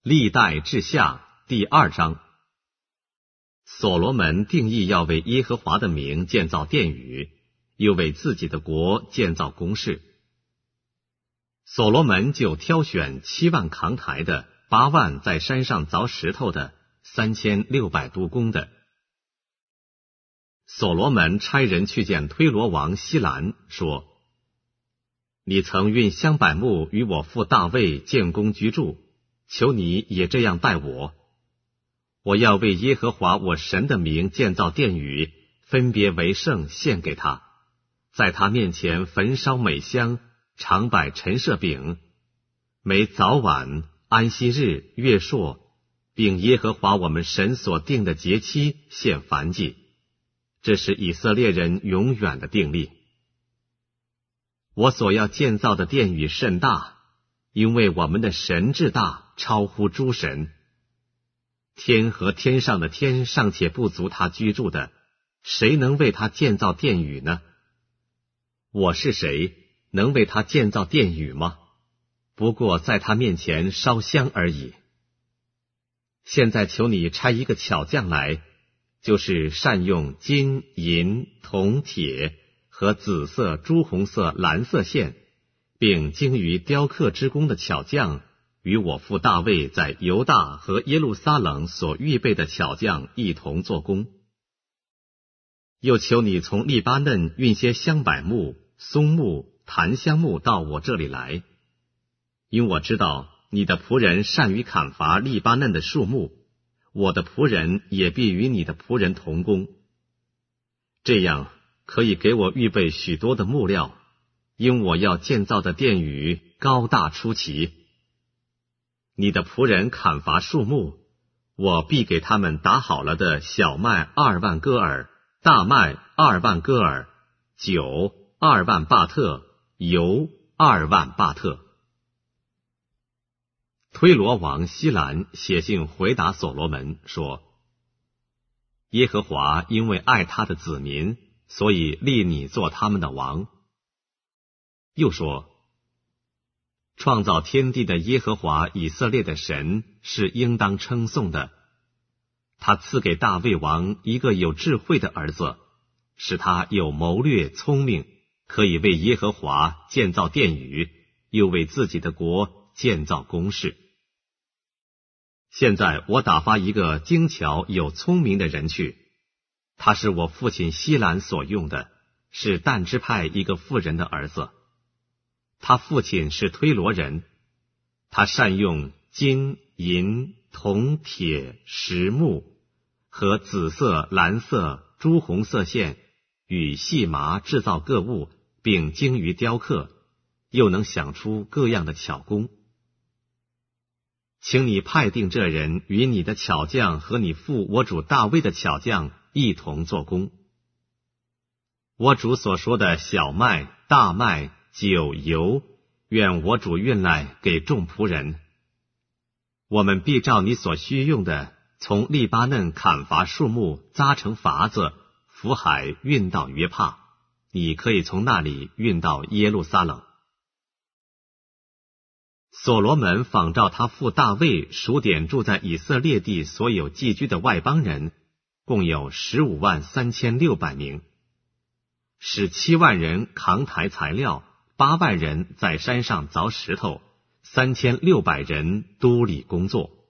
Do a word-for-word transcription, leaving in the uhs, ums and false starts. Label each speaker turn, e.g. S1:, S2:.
S1: 历代志下第二章。所罗门定义要为耶和华的名建造殿宇，又为自己的国建造宫室。所罗门就挑选七万扛台的，八万在山上凿石头的，三千六百督工的。所罗门差人去见推罗王希兰，说：你曾运香柏木与我父大卫建宫居住，求你也这样待我。我要为耶和华我神的名建造殿宇，分别为圣献给他，在他面前焚烧美香，常摆陈设饼，每早晚、安息日、月朔，并耶和华我们神所定的节期献燔祭。这是以色列人永远的定例。我所要建造的殿宇甚大，因为我们的神至大，超乎诸神。天和天上的天尚且不足他居住的，谁能为他建造殿宇呢？我是谁，能为他建造殿宇吗？不过在他面前烧香而已。现在求你差一个巧匠来，就是善用金、银、铜、铁和紫色、朱红色、蓝色线，并精于雕刻之工的巧匠，与我父大卫在犹大和耶路撒冷所预备的巧匠一同做工。又求你从利巴嫩运些香柏木、松木、檀香木到我这里来，因我知道你的仆人善于砍伐利巴嫩的树木，我的仆人也必与你的仆人同工。这样可以给我预备许多的木料，因我要建造的殿宇高大出奇。你的仆人砍伐树木，我必给他们打好了的小麦二万戈尔，大麦二万戈尔，酒二万巴特，油二万巴特。推罗王希兰写信回答所罗门说：耶和华因为爱他的子民，所以立你做他们的王。又说：创造天地的耶和华以色列的神是应当称颂的。他赐给大卫王一个有智慧的儿子，使他有谋略聪明，可以为耶和华建造殿宇，又为自己的国建造宫室。现在我打发一个精巧有聪明的人去，他是我父亲希兰所用的，是但支派一个妇人的儿子。他父亲是推罗人，他善用金、银、铜、铁、石木和紫色、蓝色、朱红色线与细麻制造各物，并精于雕刻，又能想出各样的巧工。请你派定这人与你的巧匠和你父我主大卫的巧匠一同做工。我主所说的小麦、大麦、酒、油，愿我主运来给众仆人。我们必照你所需用的，从利巴嫩砍伐树木，扎成筏子，浮海运到约帕，你可以从那里运到耶路撒冷。所罗门仿照他父大卫数点住在以色列地所有寄居的外邦人，共有十五万三千六百名，使七万人扛抬材料，八万人在山上凿石头，三千六百人督理工作。